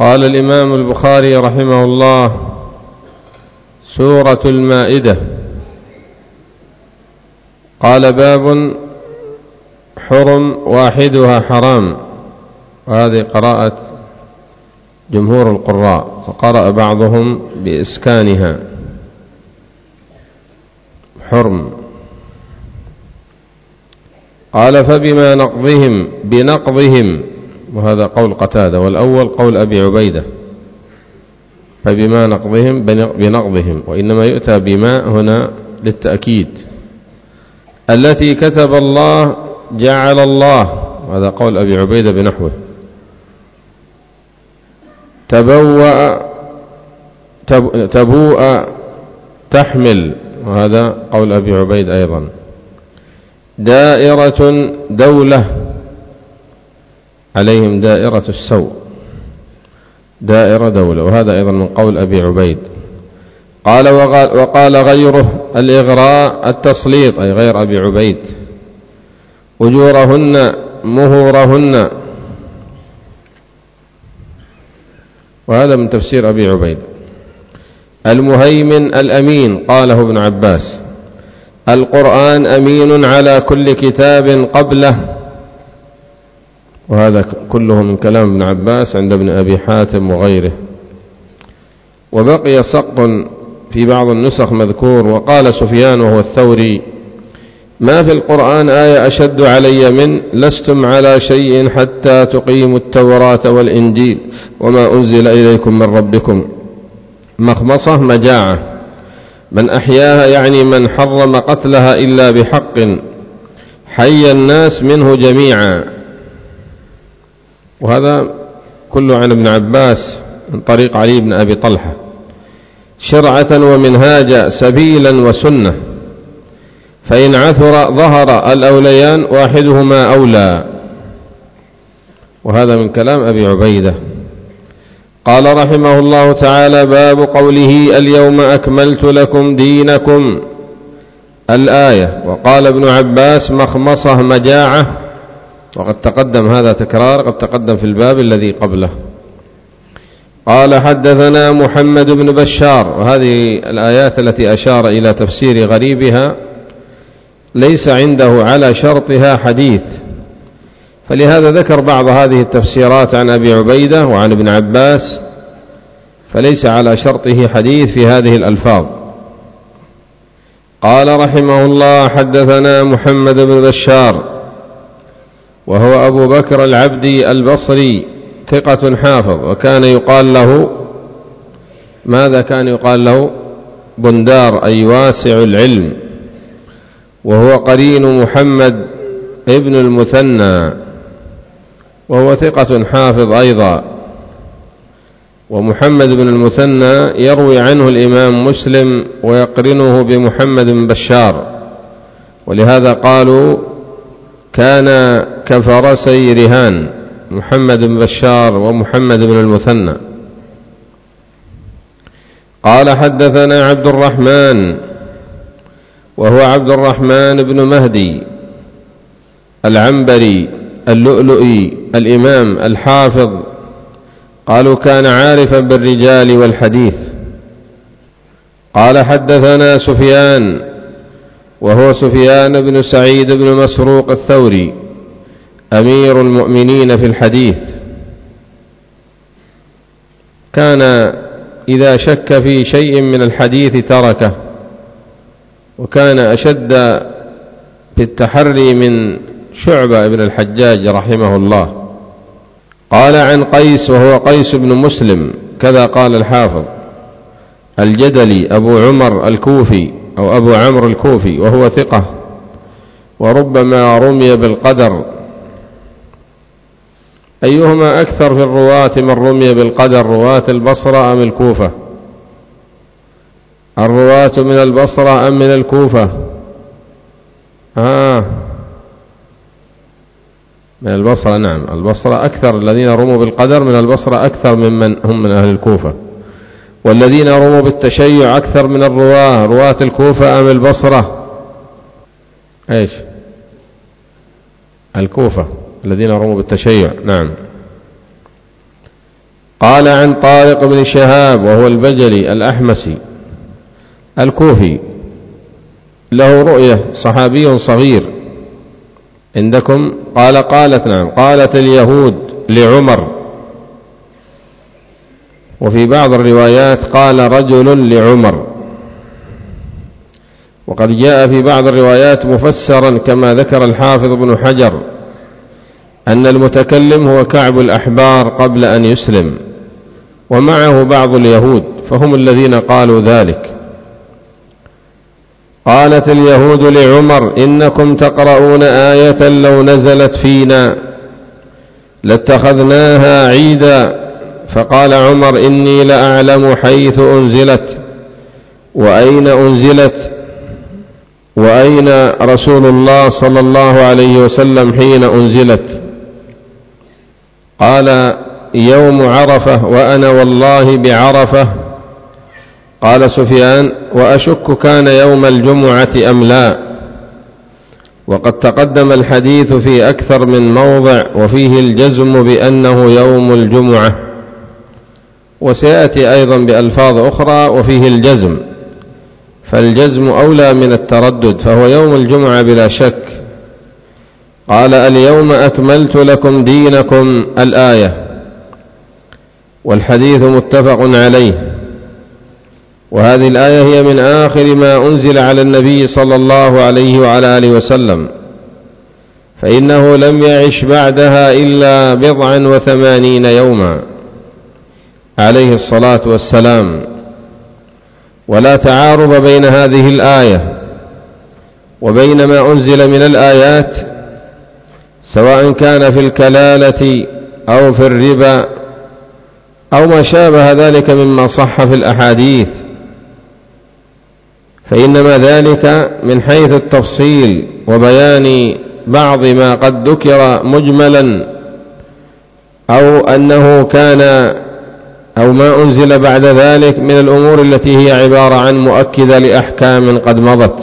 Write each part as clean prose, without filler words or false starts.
قال الإمام البخاري رحمه الله: سورة المائدة. قال: باب حرم واحدها حرام. وهذه قراءة جمهور القراء، فقرأ بعضهم بإسكانها حرم. قال: فبما بنقضهم، وهذا قول قتادة، والأول قول أبي عبيدة، فبما نقضهم بنقضهم، وإنما يؤتى بما هنا للتأكيد. التي كتب الله جعل الله، وهذا قول أبي عبيدة بنحوه. تبوء تحمل، وهذا قول أبي عبيد أيضا. دائرة دولة، عليهم دائرة السوء، دائرة دولة، وهذا أيضا من قول أبي عبيد. قال: وقال غيره الإغراء التسليط، أي غير أبي عبيد. أجورهن مهورهن، وهذا من تفسير أبي عبيد. المهيمن الأمين، قاله ابن عباس. القرآن أمين على كل كتاب قبله، وهذا كله من كلام ابن عباس عند ابن أبي حاتم وغيره. وبقي سقط في بعض النسخ مذكور. وقال سفيان وهو الثوري: ما في القرآن آية أشد علي من لستم على شيء حتى تقيموا التوراة والإنجيل وما أنزل إليكم من ربكم. مخمصة مجاعة، من أحياها يعني من حرم قتلها إلا بحق، حي الناس منه جميعا. وهذا كله عن ابن عباس من طريق علي بن أبي طلحة. شرعة ومنهاجا، سبيلا وسنة، فإن عثر ظهر الأوليان واحدهما أولى. وهذا من كلام أبي عبيدة. قال رحمه الله تعالى: باب قوله اليوم أكملت لكم دينكم، الآية. وقال ابن عباس: مخمصة مجاعة، وقد تقدم هذا تكرار، قد تقدم في الباب الذي قبله. قال: حدثنا محمد بن بشار. وهذه الآيات التي أشار إلى تفسير غريبها ليس عنده على شرطها حديث، فلهذا ذكر بعض هذه التفسيرات عن أبي عبيدة وعن ابن عباس، فليس على شرطه حديث في هذه الألفاظ. قال رحمه الله: حدثنا محمد بن بشار، وهو أبو بكر العبدي البصري، ثقة حافظ، وكان يقال له، ماذا كان يقال له؟ بندار، أي واسع العلم. وهو قرين محمد ابن المثنى، وهو ثقة حافظ أيضا. ومحمد بن المثنى يروي عنه الإمام مسلم ويقرنه بمحمد بن بشار، ولهذا قالوا كان كفرسي رهان، محمد بن بشار ومحمد بن المثنى. قال: حدثنا عبد الرحمن، وهو عبد الرحمن بن مهدي العنبري اللؤلؤي الإمام الحافظ. قالوا كان عارفا بالرجال والحديث. قال: حدثنا سفيان، وهو سفيان بن سعيد بن مسروق الثوري، أمير المؤمنين في الحديث. كان إذا شك في شيء من الحديث تركه، وكان أشد في التحري من شعبة بن الحجاج رحمه الله. قال عن قيس، وهو قيس بن مسلم، كذا قال الحافظ، الجدلي أبو عمر الكوفي أو أبو عمرو الكوفي، وهو ثقة، وربما رمي بالقدر. أيهما أكثر في الرواة من رمي بالقدر، رواة البصرة أم الكوفة؟ الرواة من البصرة أم من الكوفة؟ من البصرة، نعم، البصرة أكثر، الذين رموا بالقدر من البصرة أكثر ممن هم من أهل الكوفة. والذين رموا بالتشيع أكثر من الرواة، رواة الكوفة أم البصرة؟ إيش؟ الكوفة، الذين رموا بالتشيع، نعم. قال عن طارق بن شهاب وهو البجلي الأحمسي الكوفي له رؤية، صحابي صغير عندكم. قالت اليهود لعمر، وفي بعض الروايات قال رجل لعمر، وقد جاء في بعض الروايات مفسرا كما ذكر الحافظ بن حجر أن المتكلم هو كعب الأحبار قبل أن يسلم، ومعه بعض اليهود فهم الذين قالوا ذلك. قالت اليهود لعمر إنكم تقرؤون آية لو نزلت فينا لاتخذناها عيدا. فقال عمر إني لأعلم حيث أنزلت وأين أنزلت وأين رسول الله صلى الله عليه وسلم حين أنزلت. قال يوم عرفة وأنا والله بعرفة. قال سفيان وأشك كان يوم الجمعة أم لا، وقد تقدم الحديث في أكثر من موضع وفيه الجزم بأنه يوم الجمعة، وسيأتي أيضا بألفاظ أخرى وفيه الجزم، فالجزم أولى من التردد، فهو يوم الجمعة بلا شك. قال اليوم أكملت لكم دينكم الآية، والحديث متفق عليه، وهذه الآية هي من آخر ما أنزل على النبي صلى الله عليه وعلى آله وسلم، فإنه لم يعش بعدها إلا 87 يوما عليه الصلاة والسلام. ولا تعارض بين هذه الآية وبين ما أنزل من الآيات، سواء كان في الكلالة أو في الربا أو ما شابه ذلك مما صح في الأحاديث، فإنما ذلك من حيث التفصيل وبيان بعض ما قد ذكر مجملا، أو أنه كان أو ما أنزل بعد ذلك من الأمور التي هي عبارة عن مؤكدة لأحكام قد مضت.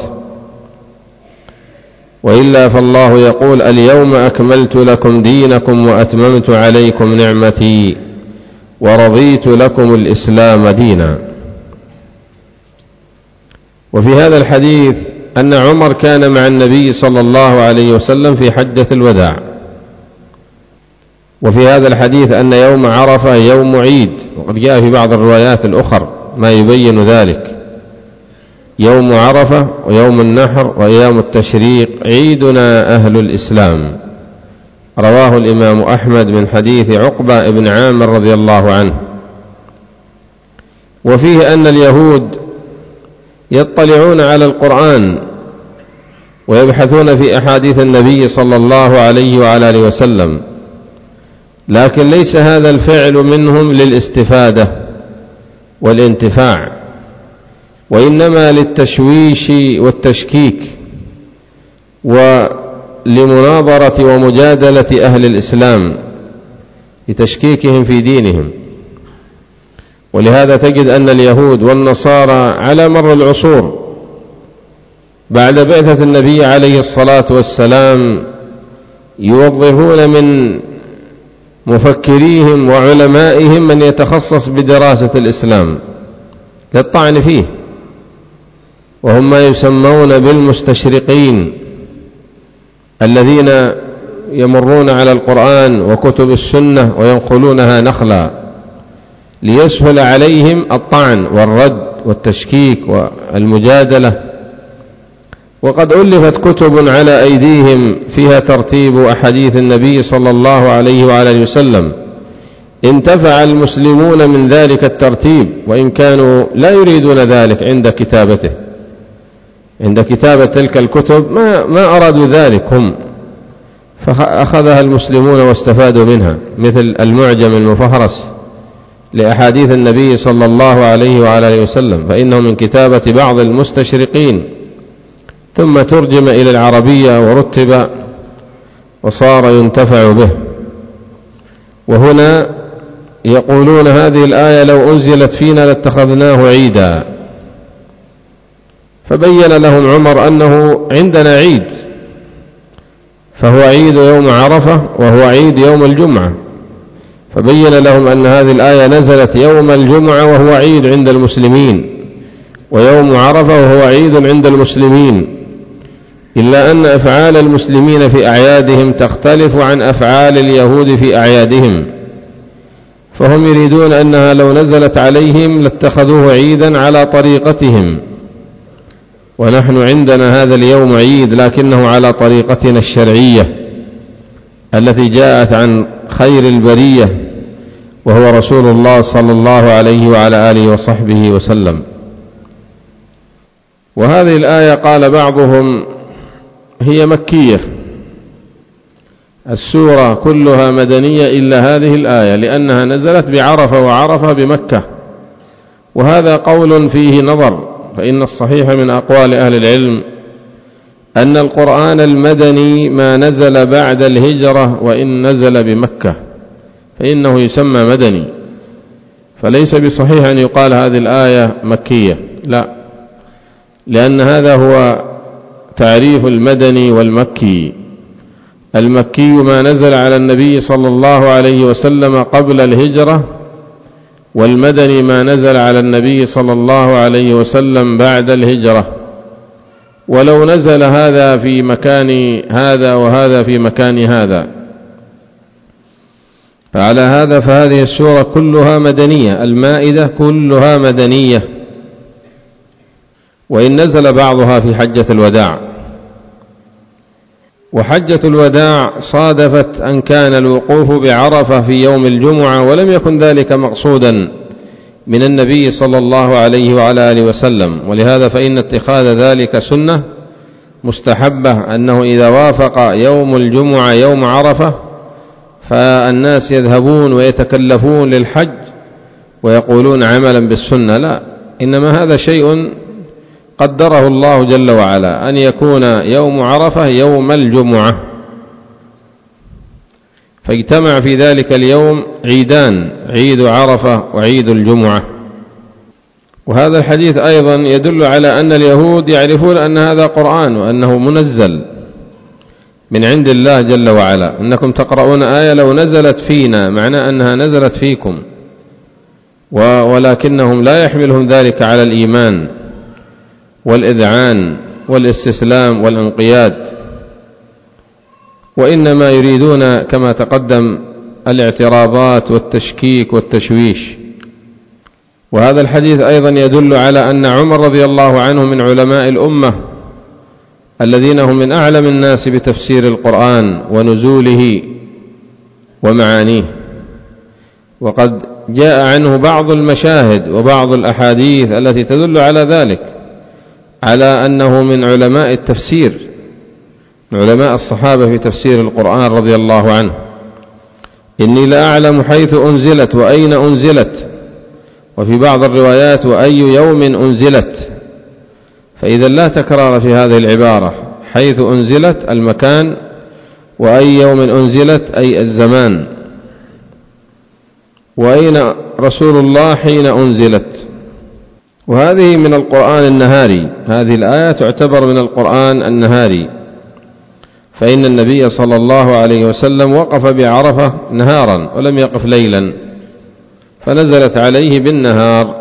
وإلا فالله يقول اليوم أكملت لكم دينكم وأتممت عليكم نعمتي ورضيت لكم الإسلام دينا. وفي هذا الحديث أن عمر كان مع النبي صلى الله عليه وسلم في حجة الوداع، وفي هذا الحديث أن يوم عرفة يوم عيد، وقد جاء في بعض الروايات الأخر ما يبين ذلك. يوم عرفة ويوم النحر وأيام التشريق عيدنا أهل الإسلام. رواه الإمام أحمد من حديث عقبة بن عامر رضي الله عنه. وفيه أن اليهود يطلعون على القرآن ويبحثون في أحاديث النبي صلى الله عليه وعلى آله وسلم، لكن ليس هذا الفعل منهم للاستفادة والانتفاع، وإنما للتشويش والتشكيك ولمناظرة ومجادلة أهل الإسلام لتشكيكهم في دينهم. ولهذا تجد أن اليهود والنصارى على مر العصور بعد بعثة النبي عليه الصلاة والسلام يوظفون من مفكريهم وعلمائهم من يتخصص بدراسة الإسلام للطعن فيه، وهم ما يسمون بالمستشرقين الذين يمرون على القرآن وكتب السنة وينقلونها نقلا ليسهل عليهم الطعن والرد والتشكيك والمجادلة. وقد ألفت كتب على أيديهم فيها ترتيب أحاديث النبي صلى الله عليه وعلى وسلم، انتفع المسلمون من ذلك الترتيب، وإن كانوا لا يريدون ذلك عند كتابة تلك الكتب ما أرادوا ذلك هم، فأخذها المسلمون واستفادوا منها، مثل المعجم المفهرس لأحاديث النبي صلى الله عليه وعلى وسلم، فإنه من كتابة بعض المستشرقين، ثم ترجم إلى العربية ورتب وصار ينتفع به. وهنا يقولون هذه الآية لو أنزلت فينا لاتخذناه عيدا، فبين لهم عمر أنه عندنا عيد، فهو عيد يوم عرفة وهو عيد يوم الجمعة، فبين لهم أن هذه الآية نزلت يوم الجمعة وهو عيد عند المسلمين، ويوم عرفة وهو عيد عند المسلمين، إلا أن أفعال المسلمين في أعيادهم تختلف عن أفعال اليهود في أعيادهم، فهم يريدون أنها لو نزلت عليهم لاتخذوه عيدا على طريقتهم، ونحن عندنا هذا اليوم عيد لكنه على طريقتنا الشرعية التي جاءت عن خير البرية وهو رسول الله صلى الله عليه وعلى آله وصحبه وسلم. وهذه الآية قال بعضهم هي مكية، السورة كلها مدنية إلا هذه الآية لأنها نزلت بعرفة، وعرفة بمكة، وهذا قول فيه نظر، فإن الصحيح من أقوال أهل العلم أن القرآن المدني ما نزل بعد الهجرة، وإن نزل بمكة فإنه يسمى مدني، فليس بصحيح أن يقال هذه الآية مكية، لا، لأن هذا هو تعريف المدني والمكي. المكي ما نزل على النبي صلى الله عليه وسلم قبل الهجرة، والمدني ما نزل على النبي صلى الله عليه وسلم بعد الهجرة. ولو نزل هذا في مكان هذا وهذا في مكان هذا، فعلى هذا فهذه السورة كلها مدنية، المائدة كلها مدنية، وإن نزل بعضها في حجة الوداع. وحجة الوداع صادفت أن كان الوقوف بعرفة في يوم الجمعة، ولم يكن ذلك مقصودا من النبي صلى الله عليه وعلى آله وسلم، ولهذا فإن اتخاذ ذلك سنة مستحبة، أنه إذا وافق يوم الجمعة يوم عرفة فالناس يذهبون ويتكلفون للحج ويقولون عملا بالسنة، لا، إنما هذا شيء قدره الله جل وعلا، أن يكون يوم عرفة يوم الجمعة، فاجتمع في ذلك اليوم عيدان، عيد عرفة وعيد الجمعة. وهذا الحديث أيضا يدل على أن اليهود يعرفون أن هذا قرآن، وأنه منزل من عند الله جل وعلا، أنكم تقرؤون آية لو نزلت فينا، معنى أنها نزلت فيكم، ولكنهم لا يحملهم ذلك على الإيمان والإذعان والاستسلام والانقياد، وإنما يريدون كما تقدم الاعتراضات والتشكيك والتشويش. وهذا الحديث أيضا يدل على أن عمر رضي الله عنه من علماء الأمة الذين هم من أعلم الناس بتفسير القرآن ونزوله ومعانيه، وقد جاء عنه بعض المشاهد وبعض الأحاديث التي تدل على ذلك، على أنه من علماء التفسير، من علماء الصحابة في تفسير القرآن رضي الله عنه. إني لأعلم حيث أنزلت وأين أنزلت، وفي بعض الروايات وأي يوم أنزلت، فإذا لا تكرار في هذه العبارة، حيث أنزلت المكان، وأي يوم أنزلت أي الزمان، وأين رسول الله حين أنزلت. وهذه من القرآن النهاري، هذه الآية تعتبر من القرآن النهاري، فإن النبي صلى الله عليه وسلم وقف بعرفة نهارا ولم يقف ليلا، فنزلت عليه بالنهار.